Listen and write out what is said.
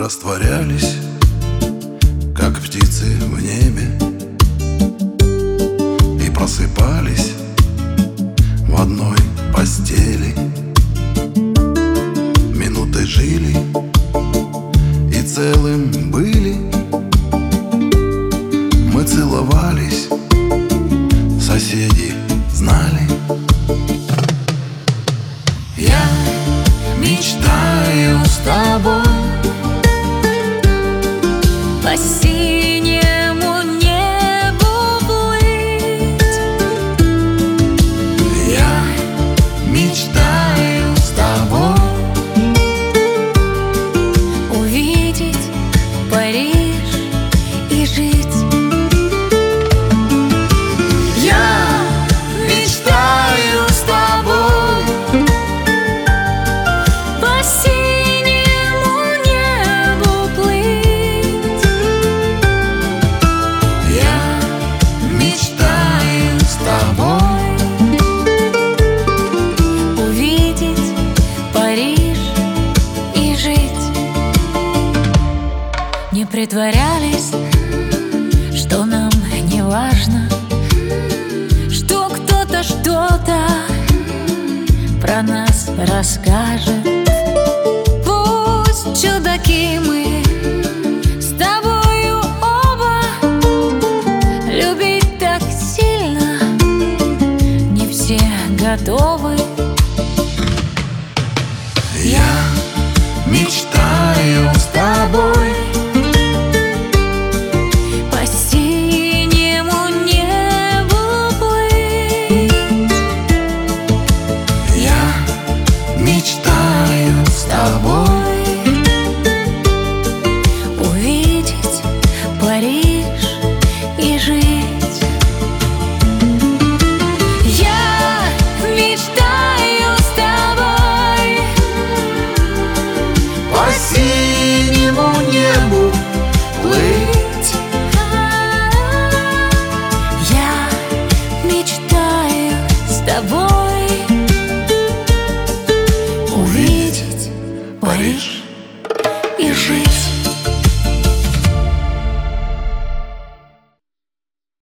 растворялись, как птицы в небе, и просыпались в одной постели. Минуты жили и целым были. Мы целовались, соседи знали. Я мечтаю с тобой по синему небу плыть. Я мечтаю с тобой увидеть Париж и жить. Я мечтаю с тобой по синему небу плыть. Я мечтаю с тобой увидеть Париж и жить. Не притворялись, что нам не важно, что кто-то что-то про нас расскажет. Пусть чудаки мы с тобою оба, любить так сильно не все готовы. Я мечтаю с тобой По синему небу плыть. Я мечтаю с тобой